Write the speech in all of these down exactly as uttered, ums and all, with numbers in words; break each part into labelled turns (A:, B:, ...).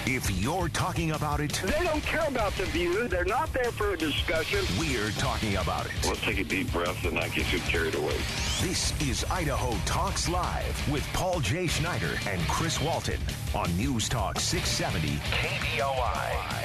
A: If you're talking about it,
B: they don't care about the view. They're not there for a discussion.
A: We're talking about it.
C: Let's take a deep breath and not get too carried away.
A: This is Idaho Talks Live with Paul J. Schneider and Chris Walton on News Talk six seventy K B O I.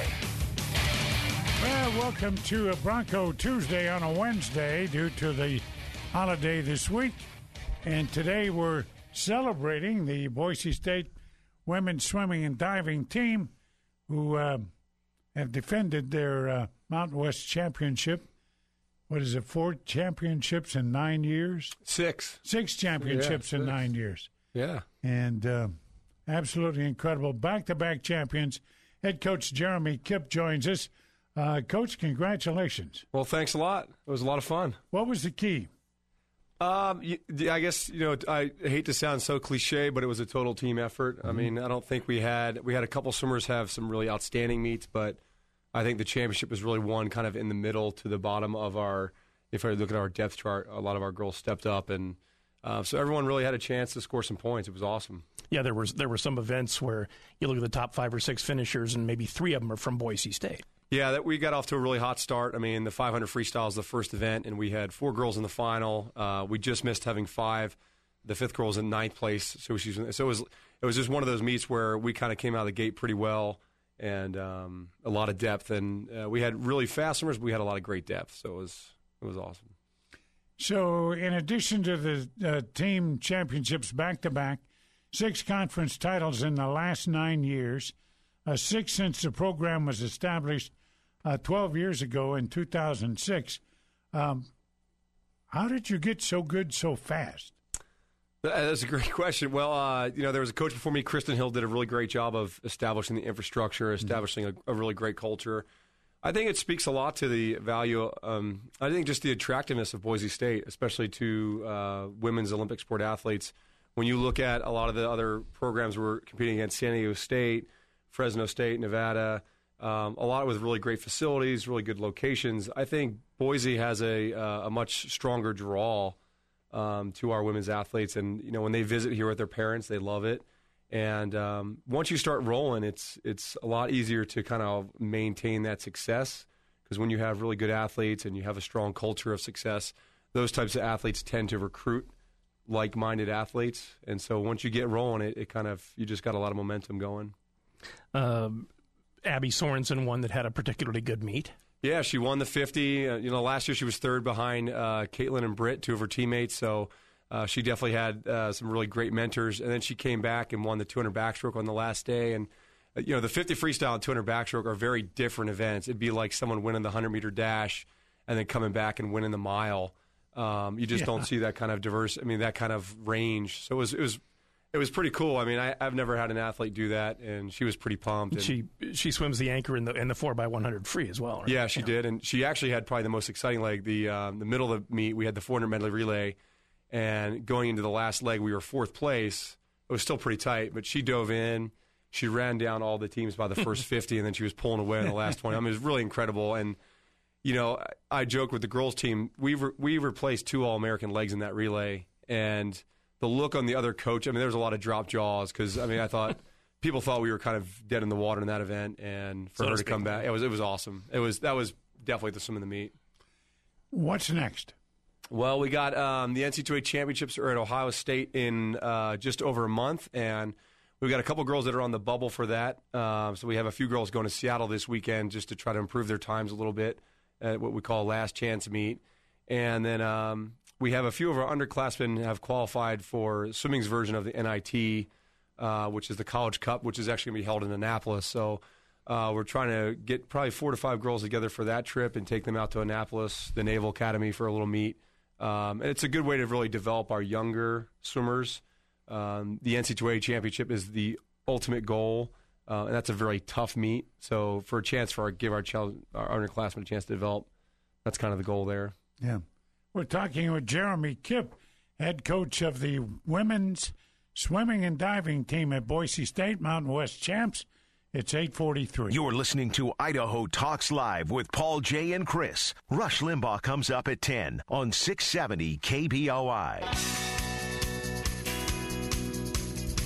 D: Well, welcome to a Bronco Tuesday on a Wednesday due to the holiday this week. And today we're celebrating the Boise State women's swimming and diving team who uh, have defended their uh, Mountain West Championship. What is it, four championships in nine years?
E: Six.
D: Six championships
E: yeah,
D: in
E: six.
D: nine years.
E: Yeah.
D: And uh, absolutely incredible. Back-to-back champions. Head coach Jeremy Kipp joins us. Uh, Coach, congratulations.
E: Well, thanks a lot. It was a lot of fun.
D: What was the key?
E: Um, I guess, you know, I hate to sound so cliche, but it was a total team effort. Mm-hmm. I mean, I don't think we had, we had a couple swimmers have some really outstanding meets, but I think the championship was really one kind of in the middle to the bottom of our, if I look at our depth chart, a lot of our girls stepped up, and uh, so everyone really had a chance to score some points. It was awesome.
F: Yeah, there was there were some events where you look at the top five or six finishers, and maybe three of them are from Boise State.
E: Yeah, that we got off to a really hot start. I mean, the five hundred freestyle is the first event, and we had four girls in the final. Uh, we just missed having five. The fifth girl was in ninth place, so she was, so it was it was just one of those meets where we kind of came out of the gate pretty well, and um, a lot of depth, and uh, we had really fast swimmers, but we had a lot of great depth, so it was it was awesome.
D: So, in addition to the uh, team championships back to back, six conference titles in the last nine years, uh, six since the program was established Uh, twelve years ago in two thousand six. Um, how did you get so good so fast?
E: That's a great question. Well, uh, you know, there was a coach before me, Kristen Hill, did a really great job of establishing the infrastructure, establishing a, a really great culture. I think it speaks a lot to the value, um, I think just the attractiveness of Boise State, especially to uh, women's Olympic sport athletes. When you look at a lot of the other programs we're competing against, San Diego State, Fresno State, Nevada, Um, a lot with really great facilities, really good locations. I think Boise has a uh, a much stronger draw um, to our women's athletes, and you know when they visit here with their parents, they love it. And um, once you start rolling, it's it's a lot easier to kind of maintain that success, because when you have really good athletes and you have a strong culture of success, those types of athletes tend to recruit like-minded athletes, and so once you get rolling, it, it kind of you just got a lot of momentum going.
F: Um, Abby Sorensen, one that had a particularly good meet.
E: Yeah, she won the fifty. Uh, you know, last year she was third behind uh, Caitlin and Britt, two of her teammates. So uh, she definitely had uh, some really great mentors. And then she came back and won the two hundred backstroke on the last day. And uh, you know, the fifty freestyle and two hundred backstroke are very different events. It'd be like someone winning the hundred meter dash and then coming back and winning the mile. Um, you just
D: yeah.
E: don't see that kind of diverse. I mean, that kind of range. So it was. It was It was pretty cool. I mean, I, I've never had an athlete do that, and she was pretty pumped. And
F: she she swims the anchor in the in the four by one hundred free as well. Right?
E: Yeah, she
F: yeah.
E: did, and she actually had probably the most exciting leg. The um, the middle of the meet, we had the four hundred medley relay, and going into the last leg, we were fourth place. It was still pretty tight, but she dove in. She ran down all the teams by the first fifty, and then she was pulling away in the last twenty. I mean, it was really incredible. And you know, I joke with the girls team. We re- we replaced two All American legs in that relay, and the look on the other coach, I mean, there was a lot of drop jaws because, I mean, I thought people thought we were kind of dead in the water in that event, and for
F: so
E: her to come back, it was it was awesome. It was That was definitely the swim of the meet.
D: What's next?
E: Well, we got um, the N C double A championships are at Ohio State in uh, just over a month, and we've got a couple girls that are on the bubble for that. Um, so we have a few girls going to Seattle this weekend just to try to improve their times a little bit at what we call last chance meet. And then um, we have a few of our underclassmen have qualified for swimming's version of the N I T, uh, which is the College Cup, which is actually going to be held in Annapolis. So uh, we're trying to get probably four to five girls together for that trip and take them out to Annapolis, the Naval Academy, for a little meet. Um, and it's a good way to really develop our younger swimmers. Um, the N C double A championship is the ultimate goal, uh, and that's a very tough meet. So for a chance for our give our, child, our underclassmen a chance to develop, that's kind of the goal there.
D: Yeah. We're talking with Jeremy Kipp, head coach of the women's swimming and diving team at Boise State, Mountain West champs. It's eight forty-three.
A: You're listening to Idaho Talks Live with Paul J. and Chris. Rush Limbaugh comes up at ten on six seventy K B O I.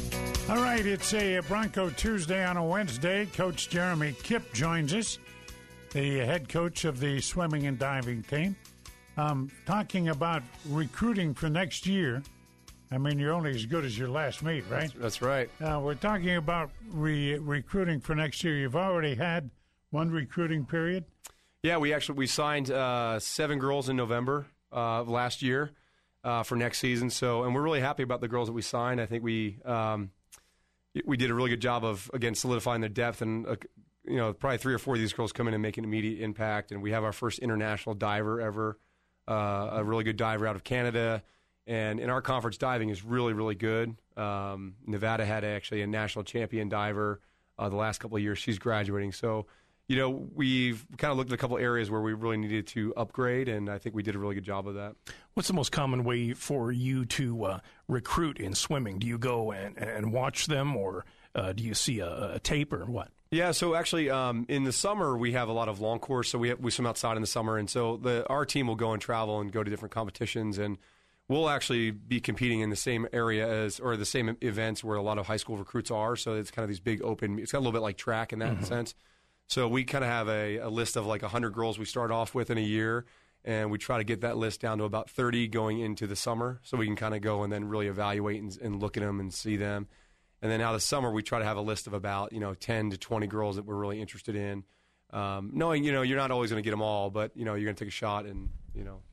D: All right, it's a Bronco Tuesday on a Wednesday. Coach Jeremy Kipp joins us, the head coach of the swimming and diving team, um, talking about recruiting for next year. I mean, you're only as good as your last meet, right?
E: That's, that's right.
D: Uh, we're talking about re- recruiting for next year. You've already had one recruiting period.
E: Yeah, we actually we signed uh, seven girls in November uh, of last year uh, for next season. So, and we're really happy about the girls that we signed. I think we um, we did a really good job of again solidifying the depth, and uh, you know probably three or four of these girls come in and make an immediate impact. And we have our first international diver ever, uh, a really good diver out of Canada. And in our conference, diving is really, really good. Um, Nevada had actually a national champion diver uh, the last couple of years. She's graduating. So, you know, we've kind of looked at a couple of areas where we really needed to upgrade, and I think we did a really good job of that.
F: What's the most common way for you to uh, recruit in swimming? Do you go and, and watch them, or uh, do you see a, a tape, or what?
E: Yeah, so actually um, in the summer we have a lot of long course, so we have, we swim outside in the summer, and so the, our team will go and travel and go to different competitions, and we'll actually be competing in the same area as, or the same events where a lot of high school recruits are. So it's kind of these big open, it's got a little bit like track in that mm-hmm. sense. So we kind of have a, a list of like one hundred girls we start off with in a year, and we try to get that list down to about thirty going into the summer, so we can kind of go and then really evaluate and, and look at them and see them. And then now the summer, we try to have a list of about, you know, ten to twenty girls that we're really interested in. Um, knowing, you know, you're not always going to get them all, but, you know, you're going to take a shot and, you know.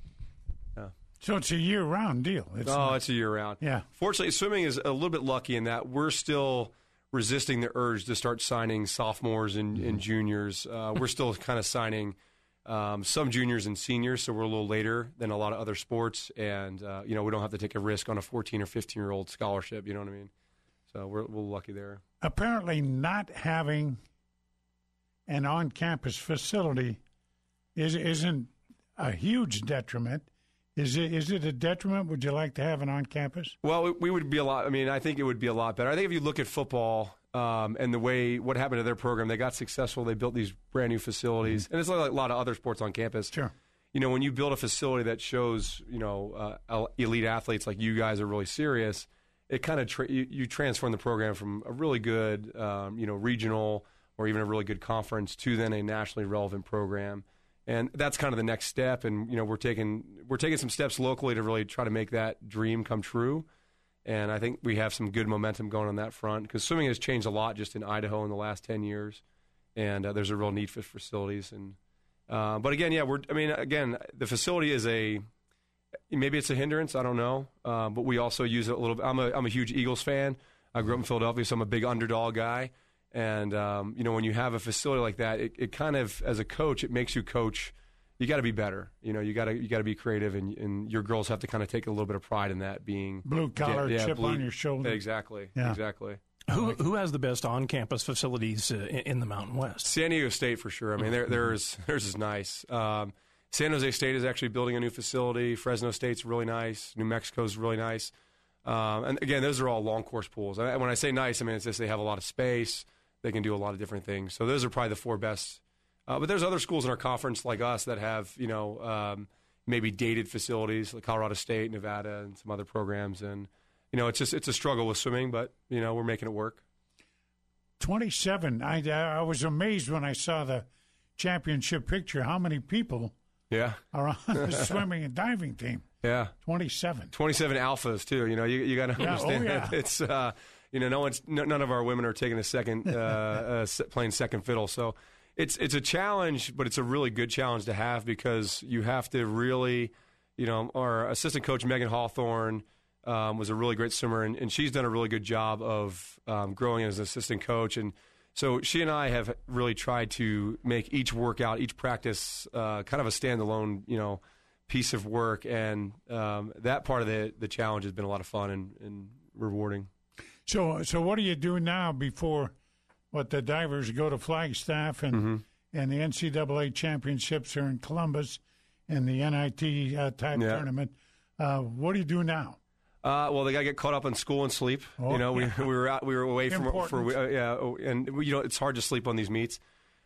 D: So it's a year-round deal. It's
E: oh,
D: not,
E: it's a year-round.
D: Yeah.
E: Fortunately, swimming is a little bit lucky in that we're still resisting the urge to start signing sophomores and, mm-hmm. and juniors. Uh, we're still kind of signing um, some juniors and seniors, so we're a little later than a lot of other sports. And, uh, you know, we don't have to take a risk on a fourteen- or fifteen-year-old scholarship, you know what I mean? So we're, we're lucky there.
D: Apparently not having an on-campus facility is, isn't a huge detriment. Is it is it a detriment? Would you like to have it on campus?
E: Well, we would be a lot. I mean, I think it would be a lot better. I think if you look at football um, and the way what happened to their program, they got successful. They built these brand new facilities, mm-hmm. and it's like a lot of other sports on campus.
D: Sure.
E: You know, when you build a facility that shows, you know, uh, elite athletes like you guys are really serious, it kind of tra- you, you transform the program from a really good, um, you know, regional or even a really good conference to then a nationally relevant program. And that's kind of the next step, and you know we're taking we're taking some steps locally to really try to make that dream come true. And I think we have some good momentum going on that front because swimming has changed a lot just in Idaho in the last ten years, and uh, there's a real need for facilities. And uh, but again, yeah, we're I mean again the facility is a maybe it's a hindrance, I don't know, uh, but we also use it a little bit. I'm a I'm a huge Eagles fan. I grew up in Philadelphia, so I'm a big underdog guy. And, um, you know, when you have a facility like that, it, it kind of, as a coach, it makes you coach. You got to be better. You know, you got to you got to be creative, and, and your girls have to kind of take a little bit of pride in that being
D: blue collar,
E: yeah,
D: chip
E: blue,
D: on your shoulder.
E: Exactly,
D: yeah.
E: exactly.
F: Who who has the best on campus facilities uh, in, in the Mountain West?
E: San Diego State for sure. I mean, mm-hmm. there's theirs is nice. Um, San Jose State is actually building a new facility. Fresno State's really nice. New Mexico's really nice. Um, and again, those are all long course pools. And when I say nice, I mean it's just they have a lot of space. They can do a lot of different things. So those are probably the four best. Uh, but there's other schools in our conference like us that have, you know, um, maybe dated facilities like Colorado State, Nevada, and some other programs. And, you know, it's just it's a struggle with swimming, but, you know, we're making it work.
D: twenty-seven. I, I was amazed when I saw the championship picture how many people
E: yeah.
D: are on the swimming and diving team.
E: Yeah.
D: twenty-seven.
E: twenty-seven alphas, too. You know, you, you got to
D: yeah.
E: understand
D: oh, yeah.
E: it's uh, – You know, no one's no, none of our women are taking a second, uh, uh, playing second fiddle. So it's it's a challenge, but it's a really good challenge to have because you have to really, you know, our assistant coach Megan Hawthorne um, was a really great swimmer, and, and she's done a really good job of um, growing as an assistant coach. And so she and I have really tried to make each workout, each practice, uh, kind of a standalone, you know, piece of work, and um, that part of the the challenge has been a lot of fun and, and rewarding.
D: So, so what do you do now before what the divers go to Flagstaff and mm-hmm. and the N C double A championships are in Columbus and the N I T uh, type yeah. tournament? Uh, what do you do now?
E: Uh, well, they got to get caught up on school and sleep. Oh, you know, we yeah. we were out, we were away from for uh, yeah, and you know it's hard to sleep on these meets.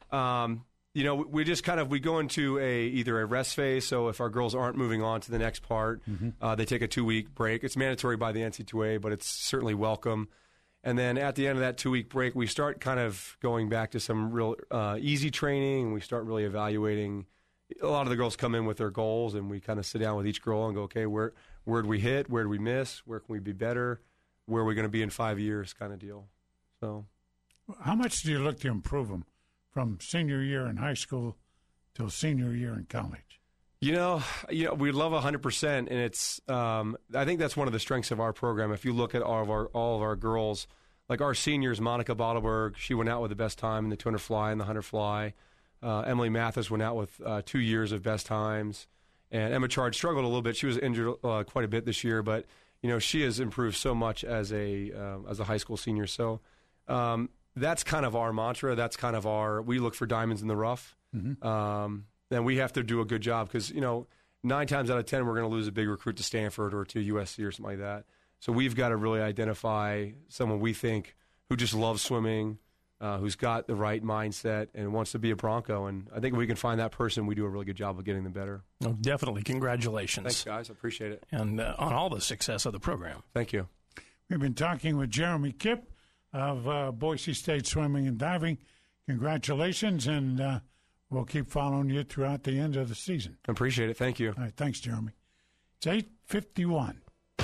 E: Um, you know, we just kind of we go into a either a rest phase. So if our girls aren't moving on to the next part, mm-hmm. uh, they take a two week break. It's mandatory by the N C double A, but it's certainly welcome. And then at the end of that two-week break, we start kind of going back to some real uh, easy training, and we start really evaluating. A lot of the girls come in with their goals, and we kind of sit down with each girl and go, okay, where where'd we hit? Where'd we miss? Where can we be better? Where are we going to be in five years kind of deal. So,
D: how much do you look to improve them from senior year in high school till senior year in college?
E: You know, you know, we love one hundred percent, and it's. Um, I think that's one of the strengths of our program. If you look at all of our all of our girls, like our seniors, Monica Bottleberg, she went out with the best time in the two hundred fly and the one hundred fly. Uh, Emily Mathis went out with uh, two years of best times, and Emma Chard struggled a little bit. She was injured uh, quite a bit this year, but you know she has improved so much as a uh, as a high school senior. So um, that's kind of our mantra. That's kind of our. We look for diamonds in the rough. Mm-hmm. Um, then we have to do a good job because, you know, nine times out of ten, we're going to lose a big recruit to Stanford or to U S C or something like that. So we've got to really identify someone we think who just loves swimming, uh, who's got the right mindset and wants to be a Bronco. And I think if we can find that person, we do a really good job of getting them better.
F: Oh, definitely. Congratulations.
E: Thanks, guys. I appreciate it.
F: And uh, on all the success of the program.
E: Thank you.
D: We've been talking with Jeremy Kipp of uh, Boise State Swimming and Diving. Congratulations, and uh, we'll keep following you throughout the end of the season.
E: I appreciate it. Thank you.
D: All right, thanks, Jeremy. It's eight fifty-one.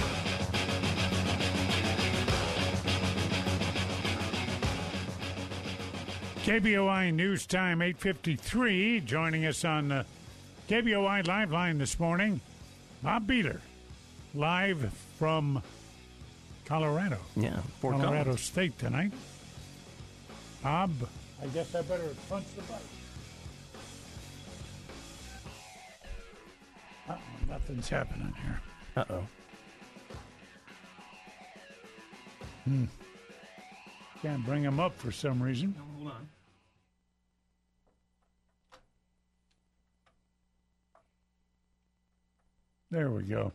D: K B O I News Time, eight fifty-three. Joining us on the K B O I Live Line this morning, Bob Beeler, live from Colorado.
F: Yeah, Fort
D: Colorado
F: Collins.
D: State tonight. Bob, I guess I better punch the button. Uh-oh, nothing's happening here.
F: Uh-oh.
D: Hmm. Can't bring him up for some reason.
F: Hold on.
D: There we go.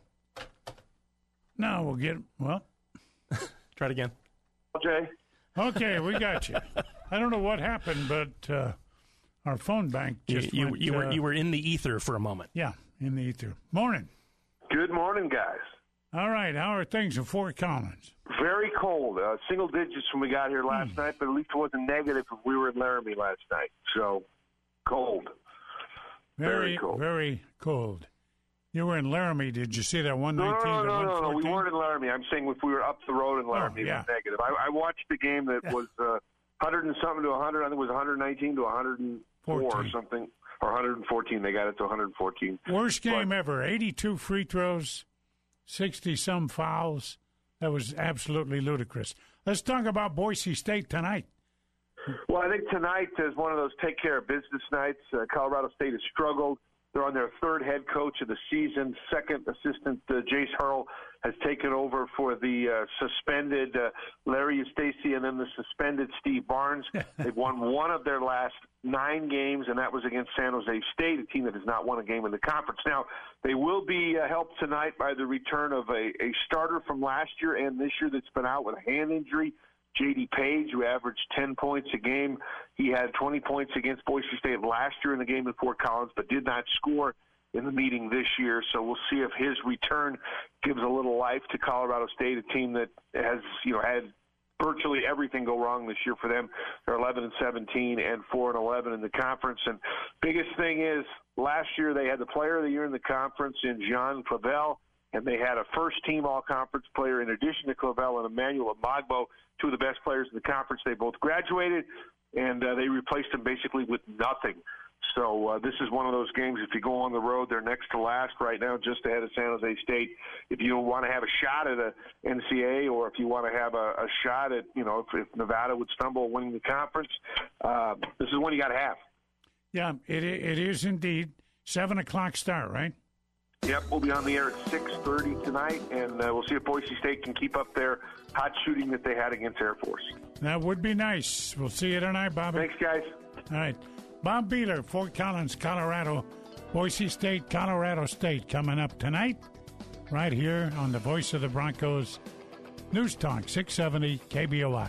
D: Now we'll get, well.
F: Try it again.
B: Okay.
D: Okay, we got you. I don't know what happened, but uh, our phone bank
F: You,
D: just
F: you,
D: went,
F: you were
D: uh,
F: you were in the ether for a moment.
D: Yeah, in the ether. Morning.
B: Good morning, guys.
D: All right, how are things in Fort Collins?
B: Very cold. Uh, single digits when we got here last
D: Hmm.
B: night, but at least it wasn't negative if we were in Laramie last night. So, cold.
D: Very,
B: Very cold.
D: Very cold. You were in Laramie. Did you see that one
B: No,
D: nineteen
B: no,
D: to
B: no,
D: one
B: no, no.
D: fourteen?
B: We weren't in Laramie. I'm saying if we were up the road in Laramie,
D: yeah.
B: it was negative. I, I watched the game that was uh, one hundred and something to one hundred. I think it was one hundred nineteen to one hundred four or
D: fourteen.
B: something. Or one hundred fourteen. They got it to one hundred fourteen.
D: Worst game
B: But-
D: ever. eighty-two free throws, sixty-some fouls. That was absolutely ludicrous. Let's talk about Boise State tonight.
B: Well, I think tonight is one of those take care of business nights. Uh, Colorado State has struggled. They're on their third head coach of the season. Second assistant uh, Jace Hurl has taken over for the uh, suspended uh, Larry Eustachy and then the suspended Steve Barnes. They've won one of their last nine games, and that was against San Jose State, a team that has not won a game in the conference. Now, they will be uh, helped tonight by the return of a, a starter from last year and this year that's been out with a hand injury. J D Page, who averaged ten points a game. He had twenty points against Boise State last year in the game in Fort Collins, but did not score in the meeting this year. So we'll see if his return gives a little life to Colorado State, a team that has, you know, had virtually everything go wrong this year for them. They're eleven and seventeen and four and eleven in the conference. And biggest thing is last year they had the player of the year in the conference in Jean Clavel, and they had a first-team all-conference player in addition to Clavel and Emmanuel Amagbo, two of the best players in the conference. They both graduated, and uh, they replaced them basically with nothing. So uh, this is one of those games, if you go on the road, they're next to last right now, just ahead of San Jose State. If you want to have a shot at a N C A A or if you want to have a, a shot at, you know, if, if Nevada would stumble winning the conference, uh, this is one you got to have.
D: Yeah, it it is indeed. seven o'clock start, right?
B: Yep, we'll be on the air at six thirty tonight, and uh, we'll see if Boise State can keep up their hot shooting that they had against Air Force.
D: That would be nice. We'll see you tonight, Bobby.
B: Thanks, guys.
D: All right. Bob Beeler, Fort Collins, Colorado. Boise State, Colorado State coming up tonight right here on the Voice of the Broncos News Talk, six seventy K B O I.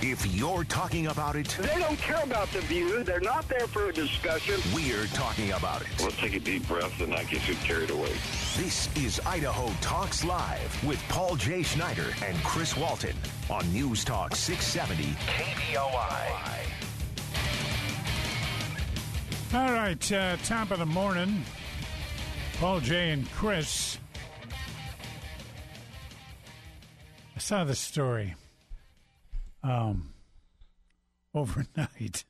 A: If you're talking about it,
G: They don't care about the view. They're not there for a discussion.
A: we're talking about it.
C: Let's take a deep breath and not get too carried away.
A: This is Idaho Talks Live with Paul J. Schneider and Chris Walton on News Talk six seventy K B O I.
D: All right, uh, top of the morning. Paul J. and Chris. I saw this story um, overnight.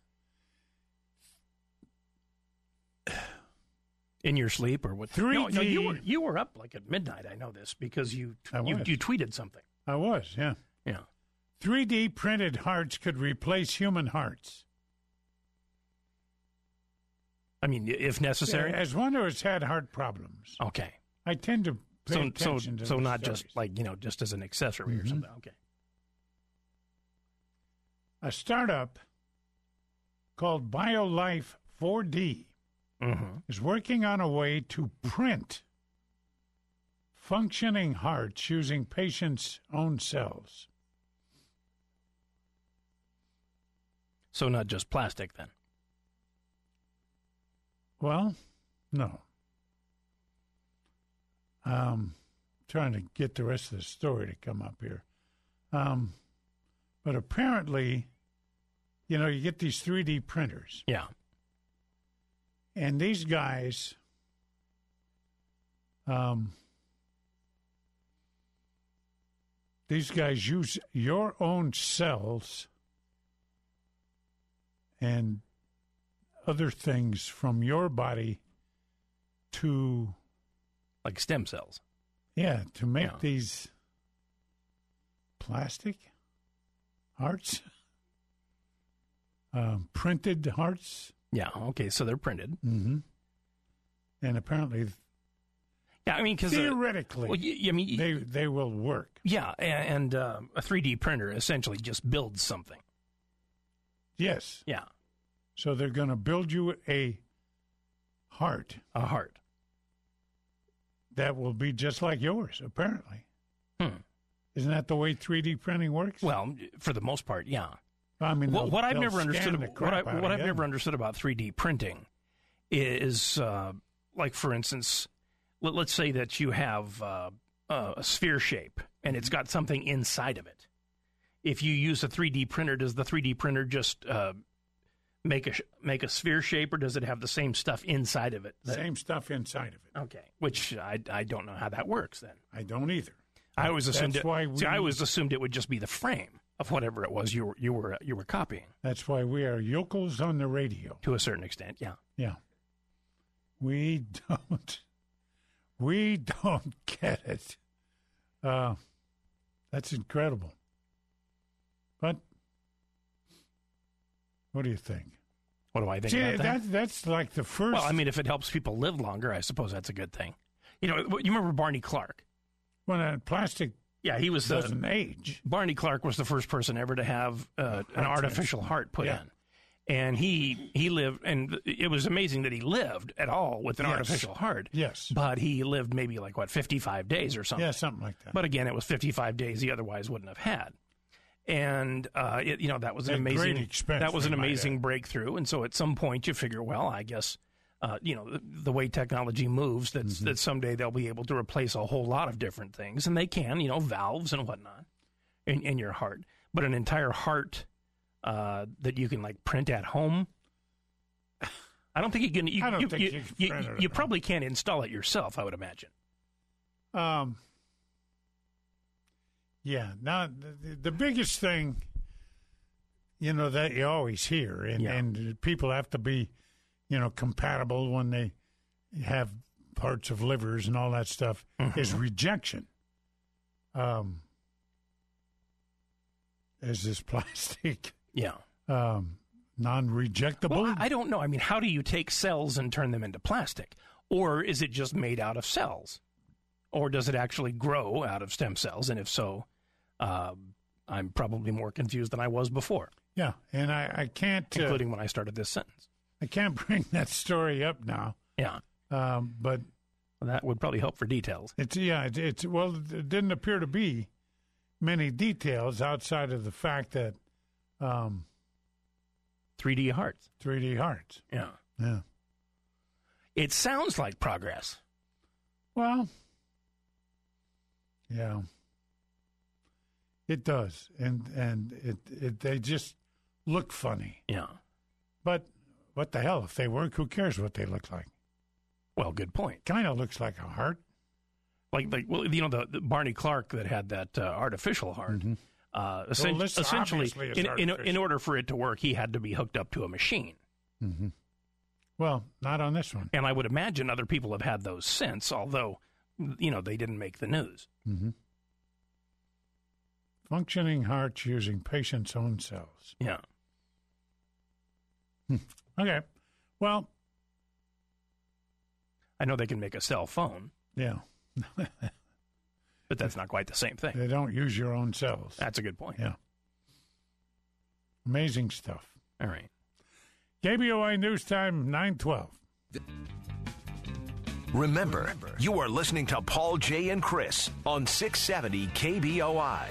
F: In your sleep or what?
D: three D.
F: No, no, you were you were up like at midnight. I know this because you
D: I
F: you,
D: was.
F: you tweeted something.
D: I was, yeah.
F: Yeah.
D: three D printed hearts could replace human hearts.
F: I mean, if necessary.
D: As one who has had heart problems,
F: Okay.
D: I tend to pay
F: So so
D: attention to
F: so
D: the
F: not
D: stories.
F: just like you know just as an accessory or
D: Mhm.
F: something. Okay.
D: A startup called BioLife four D
F: Mm-hmm.
D: is working on a way to print functioning hearts using patients' own cells.
F: So not just plastic then.
D: Well, no. Um, trying to get the rest of the story to come up here. Um, but apparently, you know, you get these three D printers,
F: Yeah.
D: and these guys, um, these guys use your own cells and other things from your body to,
F: Like stem cells.
D: yeah, to make
F: Yeah.
D: these plastic hearts, um, printed hearts.
F: Yeah. Okay. So they're printed.
D: Mm-hmm. And apparently,
F: Yeah. I mean, because
D: theoretically,
F: well, y- I mean, y-
D: they they will work.
F: yeah, a- and uh, a three D printer essentially just builds something.
D: Yes.
F: Yeah.
D: So they're going to build you a heart
F: A heart.
D: that will be just like yours, apparently.
F: Hmm.
D: Isn't that the way three D printing works?
F: Well, for the most part, yeah.
D: I mean,
F: What,
D: they'll-
F: what I've
D: they'll
F: never
D: scan
F: understood
D: the
F: about what, I,
D: crap out
F: what
D: of
F: I've
D: you.
F: never understood about three D printing is, uh, like for instance, let, let's say that you have uh, a sphere shape and it's got something inside of it. If you use a three D printer, does the three D printer just uh, make a sh- make a sphere shape, or does it have the same stuff inside of it? That-
D: Same stuff inside of it.
F: Okay, which I, I don't know how that works. Then
D: I don't either.
F: I always assumed
D: That's
F: it,
D: why we,
F: see, I always assumed it would just be the frame of whatever it was you were you were you were copying
D: That's why we are yokels on the radio.
F: to a certain extent. Yeah.
D: Yeah. We don't. We don't get it. Uh, that's incredible. But what do you think?
F: What do I think
D: See,
F: about that?
D: that, that's like the first.
F: Well, I mean, if it helps people live longer, I suppose that's a good thing. You know, you remember Barney Clark?
D: when a plastic
F: Yeah, he was the
D: doesn't age.
F: Barney Clark was the first person ever to have uh, an
D: Heart
F: artificial heart put
D: Yeah.
F: in. And he he lived, and it was amazing that he lived at all with an
D: Yes.
F: artificial heart.
D: Yes.
F: But he lived maybe like, what, fifty-five days or something.
D: Yeah, something like that.
F: But again, it was fifty-five days he otherwise wouldn't have had. And, uh, it, you know, that was an
D: At great
F: amazing,
D: expense,
F: that was an
D: we might
F: amazing
D: add.
F: breakthrough. And so at some point you figure, well, I guess, uh, you know, the, the way technology moves, that's,
D: Mm-hmm.
F: that someday they'll be able to replace a whole lot of different things. And they can, you know, valves and whatnot in, in your heart. But an entire heart uh, that you can, like, print at home, I don't think you can. You,
D: I don't
F: you,
D: think
F: you,
D: you can
F: you,
D: print it at
F: you
D: home.
F: probably can't install it yourself, I would imagine.
D: Um, yeah. Now, the, the biggest thing, you know, that you always hear, and,
F: Yeah.
D: and people have to be, you know, compatible when they have parts of livers and all that stuff,
F: Mm-hmm.
D: is rejection. Um, is this plastic
F: Yeah.
D: um, non-rejectable?
F: Well, I don't know. I mean, how do you take cells and turn them into plastic? Or is it just made out of cells? Or does it actually grow out of stem cells? And if so, uh, I'm probably more confused than I was before,
D: yeah, and I, I can't, uh,
F: including when I started this sentence.
D: I can't bring that story up now,
F: Yeah.
D: um, but
F: Well, that would probably help for details.
D: it's yeah, it, it's well, it didn't appear to be many details outside of the fact that Um,
F: three D hearts.
D: three D hearts.
F: Yeah.
D: Yeah.
F: It sounds like progress.
D: Well, yeah. It does. And and it, it they just look funny.
F: Yeah.
D: But what the hell? If they work, who cares what they look like?
F: Well, good point.
D: Kind of looks like a heart.
F: Like, like well, you know, the, the Barney Clark that had that uh, artificial heart.
D: Mm-hmm.
F: Uh,
D: Well,
F: essen-
D: this
F: essentially,
D: obviously is
F: in, in,
D: artificial.
F: in order for it to work, he had to be hooked up to a machine.
D: Mm-hmm. Well, not on this one.
F: And I would imagine other people have had those since, although, you know, they didn't make the news.
D: Mm-hmm. Functioning hearts using patient's own cells.
F: Yeah.
D: Okay. Well,
F: I know they can make a cell phone,
D: yeah.
F: but that's not quite the same thing.
D: They don't use your own cells.
F: That's a good point.
D: Yeah. Amazing stuff.
F: All right.
D: K B O I News Time, nine twelve.
A: Remember, you are listening to Paul, Jay, and Chris on six seventy K B O I.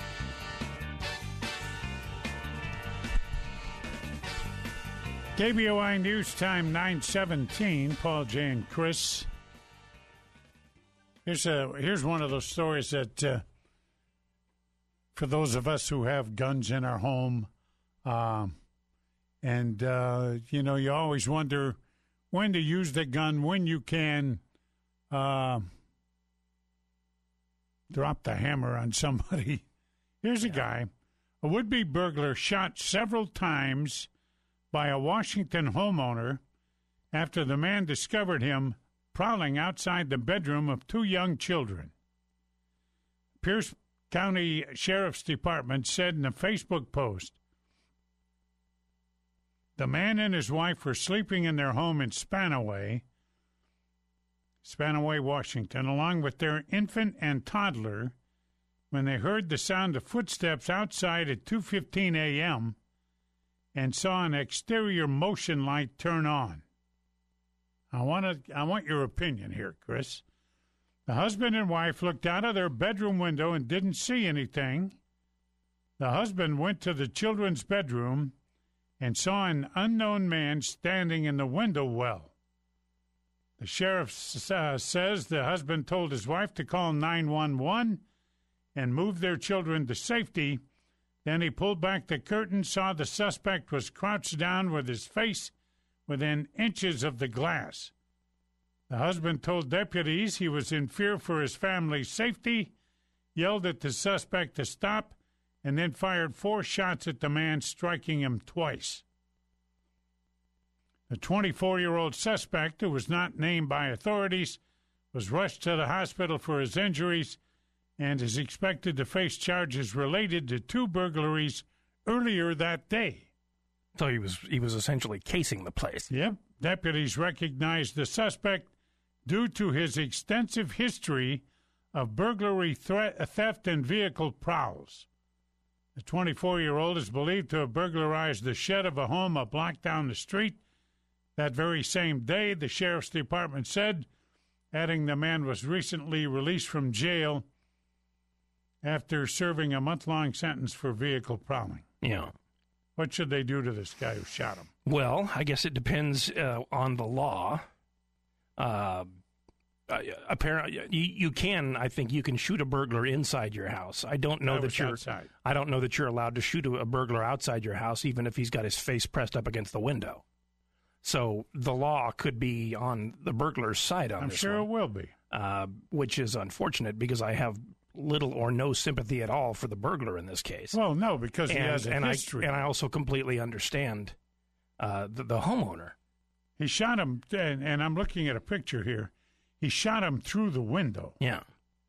D: K B O I News Time, nine seventeen. Paul, Jay, and Chris. Here's, a, here's one of those stories that, uh, for those of us who have guns in our home, um, and, uh, you know, you always wonder when to use the gun, when you can uh, drop the hammer on somebody. Here's a guy, a would-be burglar shot several times by a Washington homeowner after the man discovered him prowling outside the bedroom of two young children. Pierce County Sheriff's Department said in a Facebook post, the man and his wife were sleeping in their home in Spanaway, Spanaway, Washington, along with their infant and toddler when they heard the sound of footsteps outside at two fifteen a.m. and saw an exterior motion light turn on. I want to, I want your opinion here, Chris. The husband and wife looked out of their bedroom window and didn't see anything. The husband went to the children's bedroom and saw an unknown man standing in the window well. The sheriff uh, says the husband told his wife to call nine one one and move their children to safety. Then he pulled back the curtain, saw the suspect was crouched down with his face within inches of the glass. The husband told deputies he was in fear for his family's safety, yelled at the suspect to stop, and then fired four shots at the man, striking him twice. The twenty-four-year-old suspect, who was not named by authorities, was rushed to the hospital for his injuries and is expected to face charges related to two burglaries earlier that day.
F: So he was he was essentially casing the place.
D: Yep. Deputies recognized the suspect due to his extensive history of burglary, threat, theft, and vehicle prowls. The twenty-four-year-old is believed to have burglarized the shed of a home a block down the street that very same day, the sheriff's department said, adding the man was recently released from jail after serving a month-long sentence for vehicle prowling.
F: Yeah.
D: What should they do to this guy who shot him?
F: Well, I guess it depends uh, on the law. Uh, uh, apparently, you, you can. I think you can shoot a burglar inside your house. I don't know
D: That
F: that
D: was
F: you're.
D: outside.
F: I don't know that you're allowed to shoot a, a burglar outside your house, even if he's got his face pressed up against the window. So the law could be on the burglar's side on
D: I'm
F: this
D: sure
F: one,
D: it will be.
F: uh, which is unfortunate because I have little or no sympathy at all for the burglar in this case.
D: Well, no, because he
F: and,
D: has a
F: and
D: history.
F: I and I also completely understand uh, the, the homeowner.
D: He shot him, and, and I'm looking at a picture here. He shot him through the window.
F: Yeah.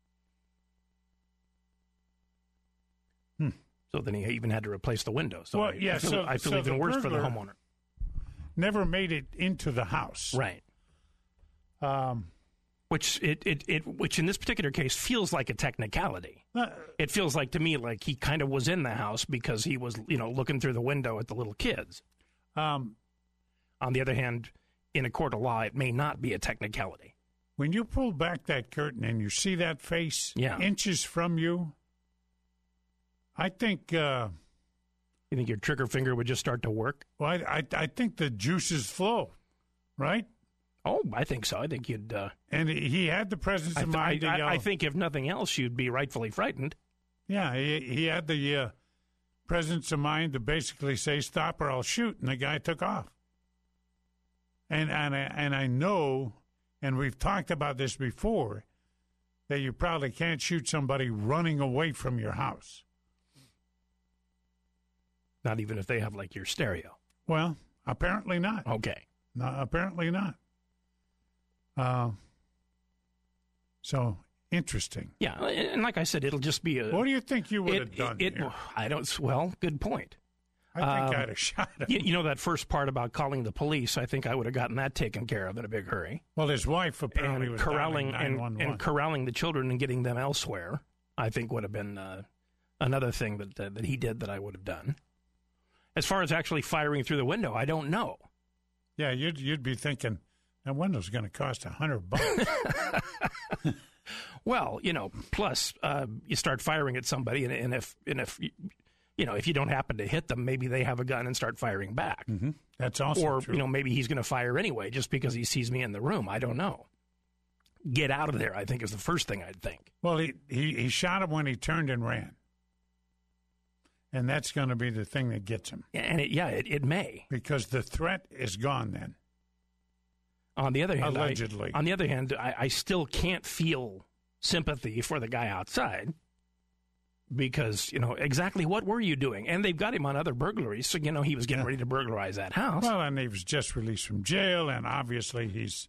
D: Hmm.
F: So then he even had to replace the window. So
D: Well,
F: I,
D: yeah,
F: I feel,
D: so-
F: I feel
D: so
F: even
D: the
F: worse for the
D: burglar-
F: homeowner.
D: Never made it into the house.
F: Right.
D: Um,
F: Which it, it, it which in this particular case feels like a technicality.
D: uh,
F: It feels like to me like he kind of was in the house because he was, you know, looking through the window at the little kids.
D: um,
F: On the other hand, in a court of law, it may not be a technicality.
D: when you pull back that curtain and you see that face
F: Yeah.
D: inches from you, I think uh,
F: You think your trigger finger would just start to work?
D: Well, I, I, I think the juices flow, right?
F: Oh, I think so. I think you'd. Uh,
D: and he had the presence
F: I
D: of
F: th-
D: mind
F: I,
D: to yell.
F: I, I think if nothing else, you'd be rightfully frightened.
D: Yeah, he, he had the uh, presence of mind to basically say, stop or I'll shoot, and the guy took off. And, and, I, and I know, and we've talked about this before, that you probably can't shoot somebody running away from your house.
F: Not even if they have, like, your stereo.
D: Well, apparently not.
F: Okay.
D: No, apparently not. Uh, so, interesting.
F: Yeah, and like I said, it'll just be a...
D: What do you think you would
F: it,
D: have done
F: it,
D: here?
F: I don't... Well, good point.
D: I think
F: um,
D: I'd have shot him.
F: You, you know that first part about calling the police, I think I would have gotten that taken care of in a big hurry.
D: Well, his wife apparently
F: and
D: was
F: corralling
D: dialing
F: and, and corralling the children and getting them elsewhere, I think would have been uh, another thing that, that that he did that I would have done. As far as actually firing through the window, I don't know.
D: Yeah, you'd you'd be thinking that window's going to cost a hundred bucks.
F: Well, you know, plus uh, you start firing at somebody, and, and if and if you know if you don't happen to hit them, maybe they have a gun and start firing back.
D: Mm-hmm. That's also
F: or
D: true.
F: you know maybe he's going to fire anyway just because he sees me in the room. I don't know. Get out of there, I think, is the first thing I'd think.
D: Well, he he, he shot him when he turned and ran. And that's going to be the thing that gets him.
F: And it, yeah, it, it may.
D: Because the threat is gone then.
F: On the other hand,
D: allegedly.
F: I, on the other hand, I, I still can't feel sympathy for the guy outside because, you know, exactly what were you doing? And they've got him on other burglaries, so, you know, he was getting
D: yeah.
F: ready to burglarize that house.
D: Well, and he was just released from jail, and obviously he's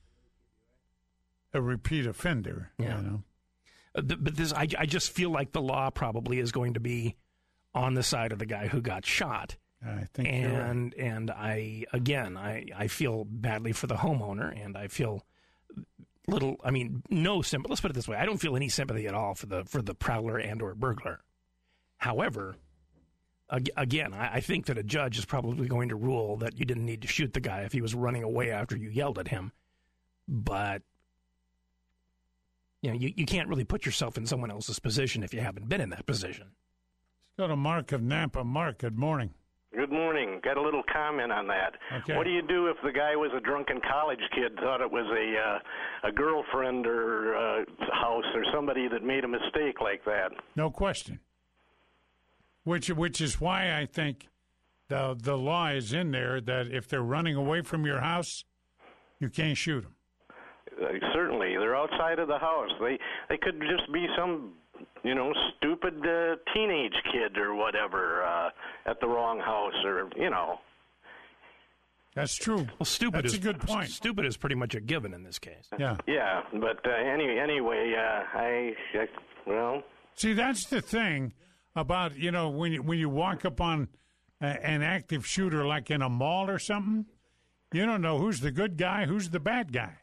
D: a repeat offender,
F: yeah.
D: you know.
F: Uh, but this, I, I just feel like the law probably is going to be on the side of the guy who got shot.
D: I think
F: and
D: you're right.
F: and I again I, I feel badly for the homeowner, and I feel little I mean no sympathy. Let's put it this way: I don't feel any sympathy at all for the for the prowler and or burglar. However, ag- again, I, I think that a judge is probably going to rule that you didn't need to shoot the guy if he was running away after you yelled at him. But you know you, you can't really put yourself in someone else's position if you haven't been in that position.
D: Let's go to Mark of Nampa. Mark, good morning.
H: Good morning. Got a little comment on that.
D: Okay.
H: What do you do if the guy was a drunken college kid, thought it was a uh, a girlfriend or uh, house or somebody that made a mistake like that?
D: No question. Which which is why I think the the law is in there that if they're running away from your house, you can't shoot them.
H: Uh, certainly, they're outside of the house. They they could just be some, you know, stupid uh, teenage kid or whatever uh, at the wrong house, or you know.
D: That's true.
F: Well, stupid
D: That's
F: is
D: a good point.
F: Stupid is pretty much a given in this case.
D: Yeah.
H: Yeah, but uh, any anyway, uh, I, I well.
D: See, that's the thing about, you know, when you, when you walk up on a, an active shooter like in a mall or something, you don't know who's the good guy, who's the bad guy.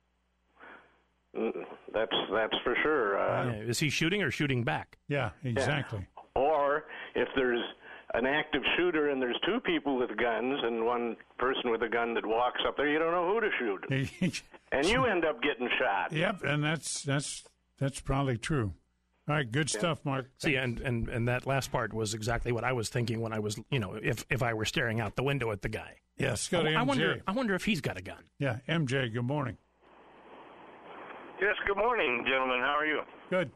H: That's that's for sure. Uh,
F: Yeah, is he shooting or shooting back?
D: Yeah, exactly.
H: Yeah. Or if there's an active shooter and there's two people with guns and one person with a gun that walks up there, you don't know who to shoot, and you end up getting shot.
D: Yep, and that's that's that's probably true. All right, good stuff, Mark.
F: See, and, and, and that last part was exactly what I was thinking when I was, you know, if if I were staring out the window at the guy.
D: Yes, go to
F: I,
D: M J.
F: I wonder. I wonder if he's got a gun.
D: Yeah, M J. Good morning.
I: Yes, good morning, gentlemen. How are you?
D: Good.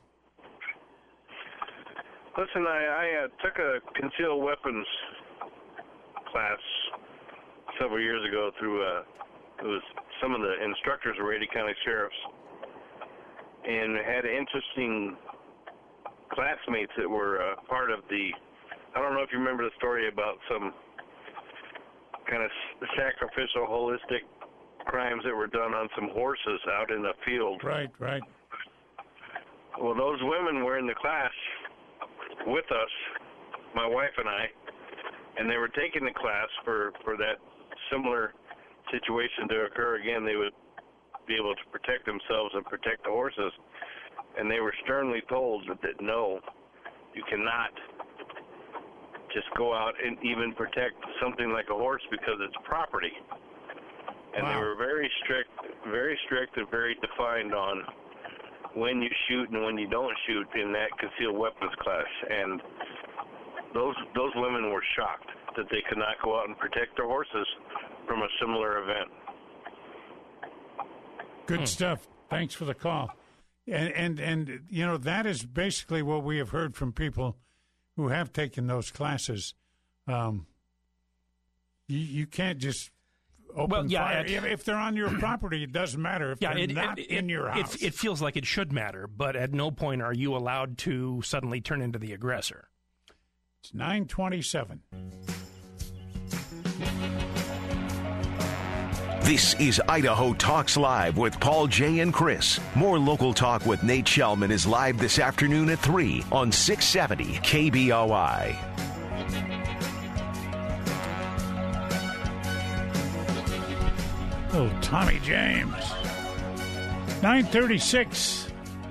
I: Listen, I, I uh, took a concealed weapons class several years ago through, uh, it was some of the instructors were Rady County Sheriffs, and had interesting classmates that were uh, part of the, I don't know if you remember the story about some kind of sacrificial, holistic crimes that were done on some horses out in the field.
D: Right, right.
I: Well, those women were in the class with us, my wife and I, and they were taking the class for, for that similar situation to occur again. They would be able to protect themselves and protect the horses. And they were sternly told that, that no, you cannot just go out and even protect something like a horse because it's property. And
D: wow.
I: They were very strict, very strict and very defined on when you shoot and when you don't shoot in that concealed weapons class. And those those women were shocked that they could not go out and protect their horses from a similar event.
D: Good hmm. stuff. Thanks for the call. And, and, and, you know, that is basically what we have heard from people who have taken those classes. Um, you, you can't just open
F: well, yeah,
D: fire.
F: it,
D: If, if they're on your property, it doesn't matter. If
F: yeah,
D: they're
F: it,
D: not
F: it,
D: in your house.
F: It, it feels like it should matter, but at no point are you allowed to suddenly turn into the aggressor.
D: It's nine twenty-seven.
A: This is Idaho Talks Live with Paul, Jay, and Chris. More local talk with Nate Shellman is live this afternoon at three on six seventy K B O I.
D: Oh, Tommy James. nine thirty-six.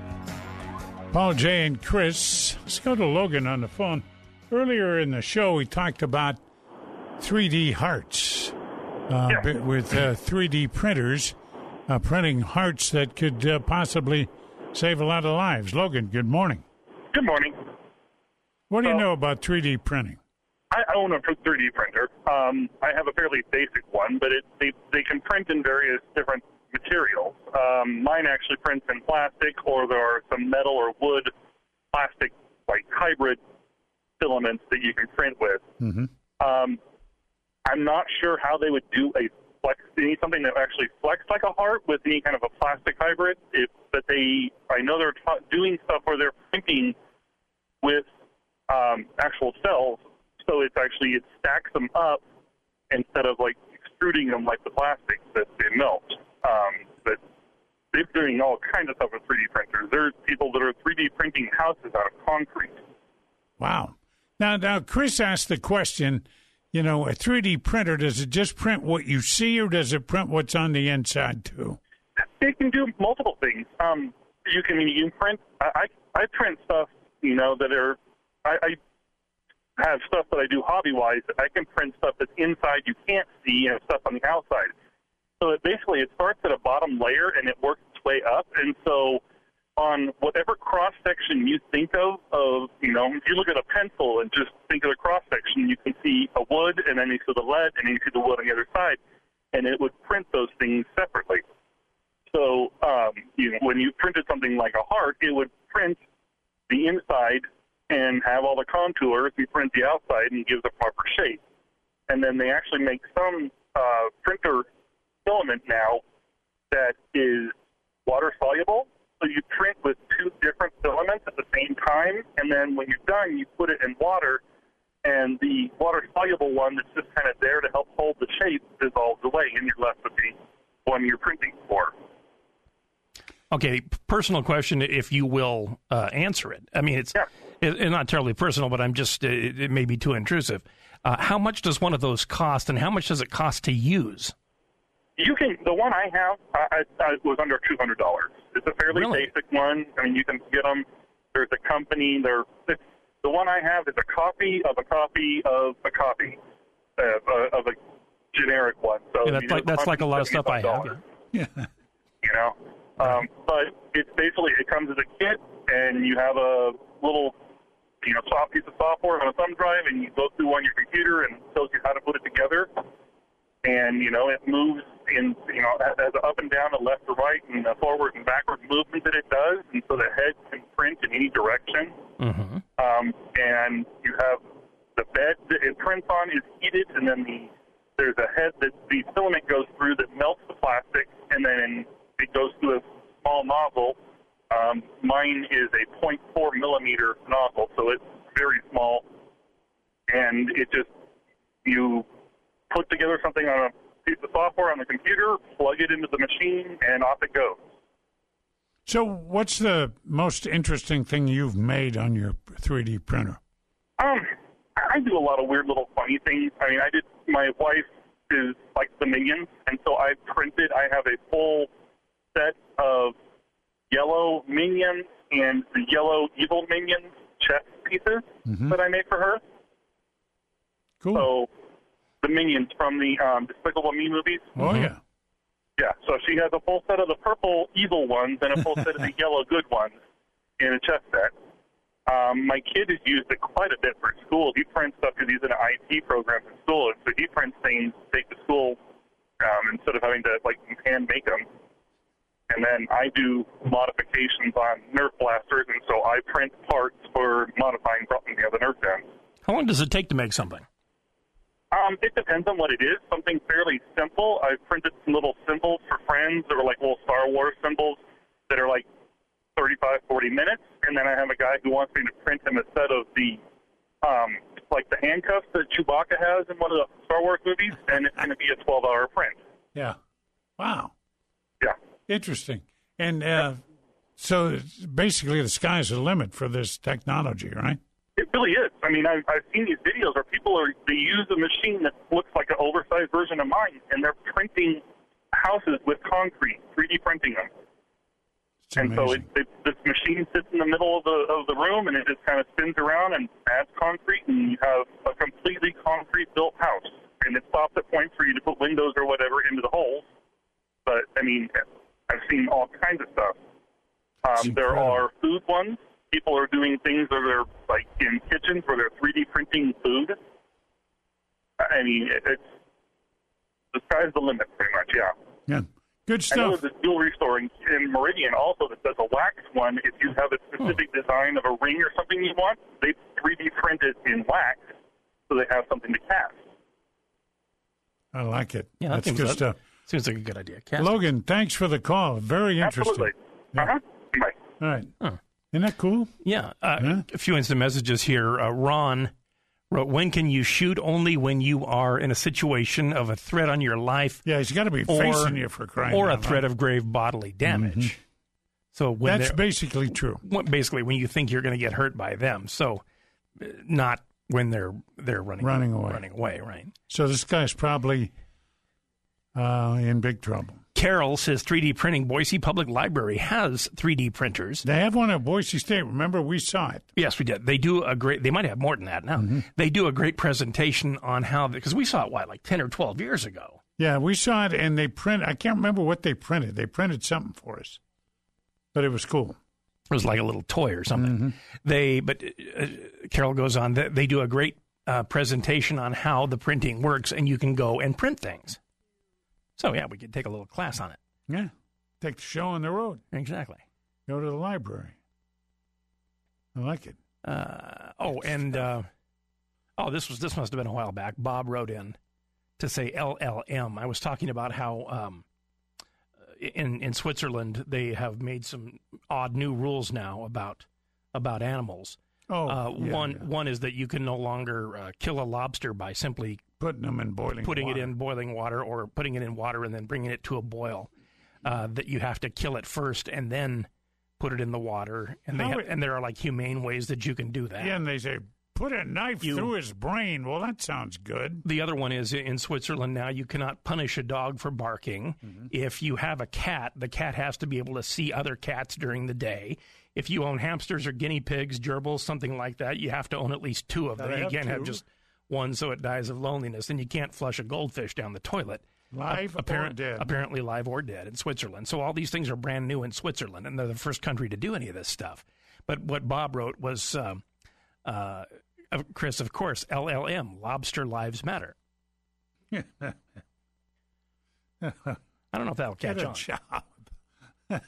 D: Paul, Jay, and Chris. Let's go to Logan on the phone. Earlier in the show, we talked about three D hearts uh, yeah. with uh, three D printers uh, printing hearts that could uh, possibly save a lot of lives. Logan, good morning.
J: Good morning.
D: What do
J: so,
D: you know about three D printing?
J: I own a three D printer. Um, I have a fairly basic one, but it, they, they can print in various different materials. Um, mine actually prints in plastic, or there are some metal or wood plastic, like hybrid filaments that you can print with. Mm-hmm. Um, I'm not sure how they would do a flex, they need something that actually flex like a heart with any kind of a plastic hybrid. If, but they, I know they're ta- doing stuff where they're printing with um, actual cells, so it's actually, it stacks them up instead of like extruding them like the plastic that they melt. Um, but they're doing all kinds of stuff with three D printers. There's people that are three D printing houses out of concrete.
D: Wow. Now, now, Chris asked the question, you know, a three D printer, does it just print what you see, or does it print what's on the inside, too?
J: It can do multiple things. Um, you can you can print, I, I, I print stuff, you know, that are, I, I have stuff that I do hobby-wise. I can print stuff that's inside you can't see and stuff on the outside. So it basically, it starts at a bottom layer and it works its way up. And so on whatever cross-section you think of, of, you know, if you look at a pencil and just think of the cross-section, you can see a wood, and then you see the lead, and then you see the wood on the other side, and it would print those things separately. So um, you know, when you printed something like a heart, it would print the inside and have all the contours, and print the outside and give the proper shape. And then they actually make some uh, printer filament now that is water-soluble. So you print with two different filaments at the same time, and then when you're done, you put it in water, and the water-soluble one that's just kind of there to help hold the shape dissolves away, and you're left with the one you're printing for.
F: Okay, personal question, if you will uh, answer it. I mean, it's,
J: yeah.
F: it, it's not terribly personal, but I'm just, it, it may be too intrusive. Uh, how much does one of those cost, and how much does it cost to use?
J: You can, the one I have I, I, was under two hundred dollars. It's a fairly
F: really?
J: basic one. I mean, you can get them. There's a company. There, the one I have is a copy of a copy of a copy uh, of a generic one. So
F: yeah, that's,
J: you know,
F: like, that's like a lot of stuff I have.
D: Yeah.
J: You know, um, but it's basically, it comes as a kit, and you have a little, you know, soft piece of software on a thumb drive, and you go through on your computer and it tells you how to put it together. And, you know, it moves in, you know, has an up and down, a left to right, and a forward and backward movement that it does. And so the head can print in any direction. Mm-hmm. Um, and you have the bed that it prints on is heated, and then the there's a head that the filament goes through that melts the plastic, and then it goes through a small nozzle. Um, mine is a zero point four millimeter nozzle, so it's very small. And it just, you put together something on a piece of software on the computer, plug it into the machine, and off it goes.
D: So what's the most interesting thing you've made on your three D printer?
J: Um, I do a lot of weird little funny things. I mean, I did, my wife is like the Minions, and so I printed, I have a full set of yellow Minions and the yellow Evil Minions chess pieces mm-hmm. that I made for her.
D: Cool.
J: So, the Minions from the um, Despicable Me movies.
D: Oh, yeah.
J: Yeah, so she has a full set of the purple evil ones and a full set of the yellow good ones in a chess set. Um, my kid has used it quite a bit for school. He prints stuff because he's in an I T program in school, so he prints things to take to school um, instead of having to, like, hand make them. And then I do modifications on Nerf blasters, and so I print parts for modifying you know, the Nerf guns.
F: How long does it take to make something?
J: Um, it depends on what it is. Something fairly simple. I've printed some little symbols for friends that are like little Star Wars symbols that are like thirty-five, forty minutes. And then I have a guy who wants me to print him a set of the, um, like the handcuffs that Chewbacca has in one of the Star Wars movies, and it's going to be a twelve-hour print.
D: Yeah. Wow.
J: Yeah.
D: Interesting. And uh, so basically the sky's the limit for this technology, right?
J: It really is. I mean, I've, I've seen these videos where people are, they use a machine that looks like an oversized version of mine, and they're printing houses with concrete, three D printing them.
D: It's
J: and
D: amazing.
J: so it, it, this machine sits in the middle of the of the room, and it just kind of spins around and adds concrete, and you have a completely concrete-built house. And it stops at points for you to put windows or whatever into the holes. But, I mean, I've seen all kinds of stuff. Um, there are food ones. People are doing things where they're, like, in kitchens where they're three D printing food. I mean, it, it's the sky's the limit, pretty much, yeah.
D: Yeah. Good stuff.
J: I know there's a jewelry store in, in Meridian also that does a wax one. If you have a specific oh. design of a ring or something you want, they three D print it in wax so they have something to cast.
D: I like it.
F: Yeah, that
D: That's good
F: that
D: stuff.
F: Seems like a good idea. Casting.
D: Logan, thanks for the call. Very interesting.
J: Absolutely.
D: Yeah.
J: Uh-huh. Bye.
D: All right.
F: Huh.
D: Isn't that cool?
F: Yeah. Uh,
D: yeah.
F: A few instant messages here. Uh, Ron wrote, when can you shoot? Only when you are in a situation of a threat on your life.
D: Yeah, he's got to be
F: or,
D: facing you for crying
F: Or
D: out
F: a threat
D: loud.
F: of grave bodily damage.
D: Mm-hmm.
F: So when
D: That's basically true.
F: Basically, when you think you're going to get hurt by them. So uh, not when they're they're running,
D: running away.
F: Running away, right.
D: So this guy's probably uh, in big trouble.
F: Carol says three D printing. Boise Public Library has three D printers.
D: They have one at Boise State. Remember, we saw it.
F: Yes, we did. They do a great, they might have more than that now. Mm-hmm. They do a great presentation on how, because we saw it, what, like ten or twelve years ago?
D: Yeah, we saw it, and they print, I can't remember what they printed. They printed something for us, but it was cool.
F: It was like a little toy or something.
D: Mm-hmm.
F: They, but uh, Carol goes on, they, they do a great uh, presentation on how the printing works, and you can go and print things. So, yeah, we could take a little class on it.
D: Yeah. Take the show on the road.
F: Exactly.
D: Go to the library. I like it.
F: Uh, oh, and, uh, oh, this was this must have been a while back. Bob wrote in to say L L M. I was talking about how um, in, in Switzerland they have made some odd new rules now about about animals.
D: Oh,
F: uh,
D: yeah,
F: one
D: yeah.
F: one is that you can no longer uh, kill a lobster by simply
D: putting them in boiling
F: putting
D: water.
F: it in boiling water or putting it in water and then bringing it to a boil. Uh, that you have to kill it first and then put it in the water, and they
D: How
F: have,
D: it-
F: and there are like humane ways that you can do that.
D: Yeah, and they say, put a knife
F: You-
D: through his brain. Well, that sounds good.
F: The other one is in Switzerland now, you cannot punish a dog for barking.
D: Mm-hmm.
F: If you have a cat, the cat has to be able to see other cats during the day. If you own hamsters or guinea pigs, gerbils, something like that, you have to own at least two of them.
D: Gotta
F: You
D: have
F: can't have
D: two.
F: just one so it dies of loneliness. And you can't flush a goldfish down the toilet.
D: Live
F: A-
D: or dead?
F: Apparently live or dead in Switzerland. So all these things are brand new in Switzerland, and they're the first country to do any of this stuff. But what Bob wrote was, um, uh, uh, Chris, of course, L L M, Lobster Lives Matter. I don't know if that'll catch
D: Get a
F: on.
D: job.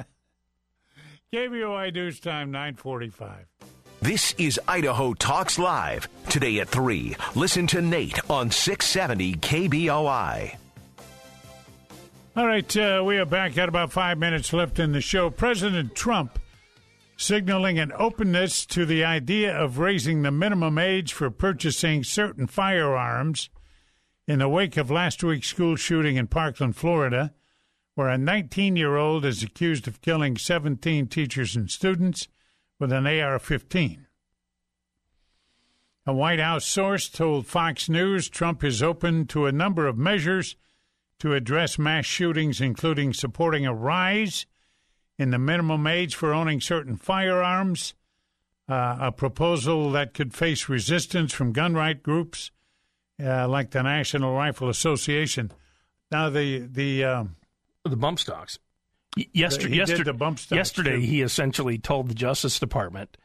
D: K B O I News Time, nine forty-five.
A: This is Idaho Talks Live. Today at three, listen to Nate on six seventy K B O I.
D: All right, uh, we are back. Got about five minutes left in the show. President Trump signaling an openness to the idea of raising the minimum age for purchasing certain firearms in the wake of last week's school shooting in Parkland, Florida, where a nineteen-year-old is accused of killing seventeen teachers and students with an A R fifteen. A White House source told Fox News Trump is open to a number of measures to address mass shootings, including supporting a rise in the minimum age for owning certain firearms, uh, a proposal that could face resistance from gun right groups uh, like the National Rifle Association. Now, the the um,
F: The bump stocks. Y- Yester-
D: He did
F: yester-
D: the bump stocks,
F: yesterday,
D: too.
F: he essentially told the Justice Department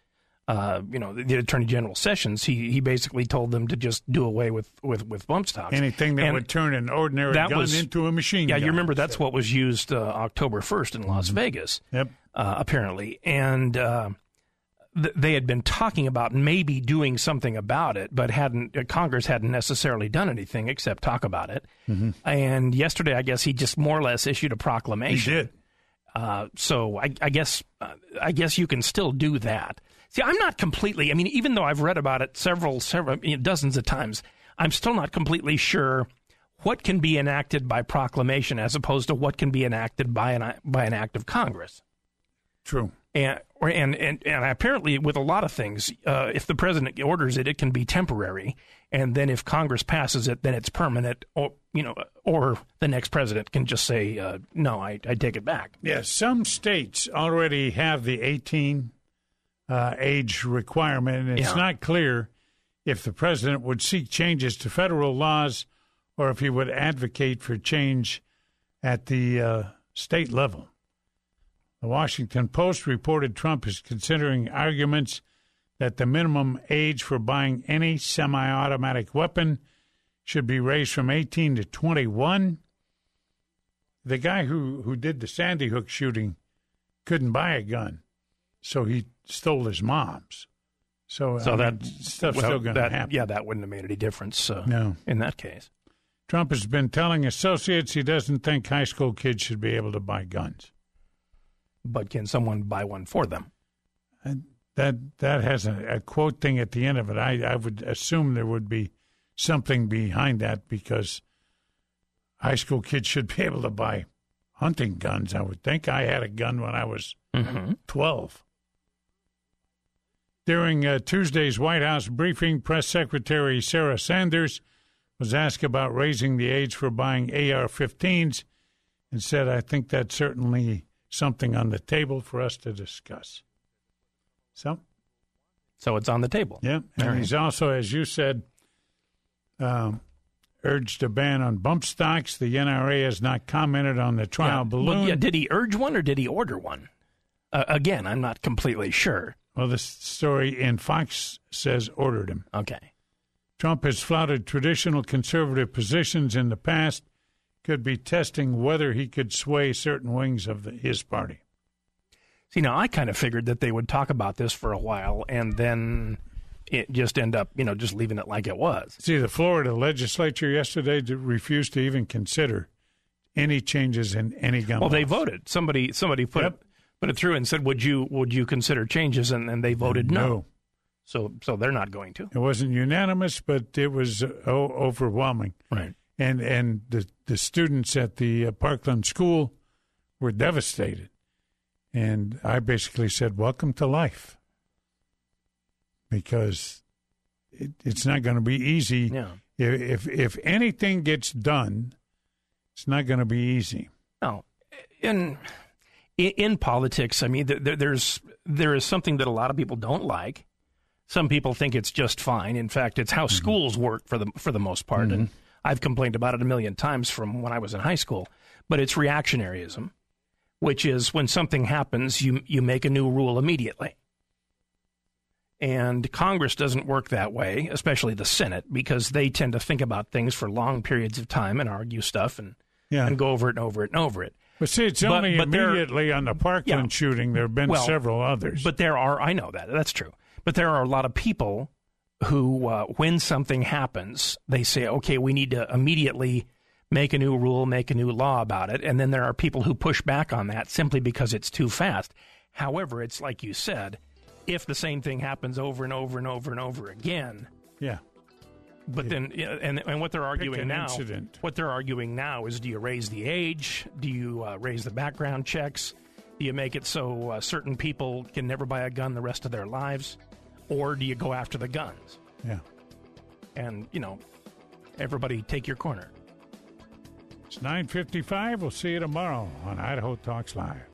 F: uh, you know, the, the Attorney General Sessions, he he basically told them to just do away with, with, with bump stocks.
D: Anything that
F: and
D: would turn an ordinary gun
F: was,
D: into a machine
F: yeah,
D: gun.
F: you remember that's what was used uh, October first in Las
D: mm-hmm.
F: Vegas,
D: yep.
F: uh, apparently. And uh, th- they had been talking about maybe doing something about it, but hadn't uh, Congress hadn't necessarily done anything except talk about it.
D: Mm-hmm.
F: And yesterday, I guess he just more or less issued a proclamation.
D: He did.
F: Uh, so I, I guess uh, I guess you can still do that. See, I'm not completely. I mean, even though I've read about it several, several you know, dozens of times, I'm still not completely sure what can be enacted by proclamation as opposed to what can be enacted by an by an act of Congress.
D: True.
F: And or, and, and and apparently, with a lot of things, uh, if the president orders it, it can be temporary, and then if Congress passes it, then it's permanent. Or you know, or the next president can just say, uh, "No, I, I take it back."
D: Yes, some states already have the eighteen uh, age requirement, and it's
F: Yeah.
D: not clear if the president would seek changes to federal laws or if he would advocate for change at the uh, state level. The Washington Post reported Trump is considering arguments that the minimum age for buying any semi-automatic weapon should be raised from eighteen to twenty-one. The guy who, who did the Sandy Hook shooting couldn't buy a gun, so he stole his mom's. So,
F: So
D: I
F: that
D: mean, stuff's
F: well,
D: still going to
F: that-
D: happen.
F: Yeah, that wouldn't have made any difference. Uh,
D: No.
F: in that case.
D: Trump has been telling associates he doesn't think high school kids should be able to buy guns.
F: But can someone buy one for them?
D: And that that has a, a quote thing at the end of it. I, I would assume there would be something behind that because high school kids should be able to buy hunting guns, I would think. I had a gun when I was
F: Mm-hmm.
D: twelve. During uh, Tuesday's White House briefing, Press Secretary Sarah Sanders was asked about raising the age for buying A R fifteens and said, I think that's certainly something on the table for us to discuss. So,
F: So it's on the table.
D: yeah. And
F: All right.
D: he's also, as you said, um, urged a ban on bump stocks. The N R A has not commented on the trial
F: Yeah,
D: balloon.
F: but yeah, did he urge one or did he order one? Uh, again, I'm not completely sure.
D: Well, the story in Fox says ordered him.
F: Okay.
D: Trump has flouted traditional conservative positions in the past, could be testing whether he could sway certain wings of the, his party.
F: See, now I kind of figured that they would talk about this for a while and then it just end up, you know, just leaving it like it was.
D: See, the Florida legislature yesterday d- refused to even consider any changes in any gun
F: Well, they
D: laws.
F: voted. Somebody somebody put
D: Yep.
F: it put it through and said, "Would you would you consider changes?" And, and they voted no.
D: No.
F: So so they're not going to.
D: It wasn't unanimous, but it was uh, o- overwhelming.
F: Right.
D: And and the, the students at the uh, Parkland School were devastated. And I basically said, welcome to life. Because it, it's not going to be easy.
F: Yeah.
D: If, if if anything gets done, it's not going to be easy.
F: No. In in, in politics, I mean, there, there's there is something that a lot of people don't like. Some people think it's just fine. In fact, it's how mm-hmm. schools work for the for the most part. Mm-hmm. And I've complained about it a million times from when I was in high school. But it's reactionaryism, which is when something happens, you you make a new rule immediately. And Congress doesn't work that way, especially the Senate, because they tend to think about things for long periods of time and argue stuff and
D: Yeah.
F: and go over it and over it and over it.
D: But see, it's
F: But-
D: only
F: but there-
D: immediately on the Parkland
F: Yeah.
D: shooting. There have been
F: Well,
D: several others.
F: But there are, I know that, that's true. But there are a lot of people who, uh, when something happens, they say, okay, we need to immediately make a new rule, make a new law about it. And then there are people who push back on that simply because it's too fast. However, it's like you said, if the same thing happens over and over and over and over again,
D: yeah.
F: but then, you know, and and what they're arguing
D: an
F: now,
D: incident.
F: what they're arguing now is: do you raise the age? Do you uh, raise the background checks? Do you make it so uh, certain people can never buy a gun the rest of their lives, or do you go after the guns?
D: Yeah.
F: And you know, everybody take your corner.
D: It's nine fifty-five. We'll see you tomorrow on Idaho Talks Live.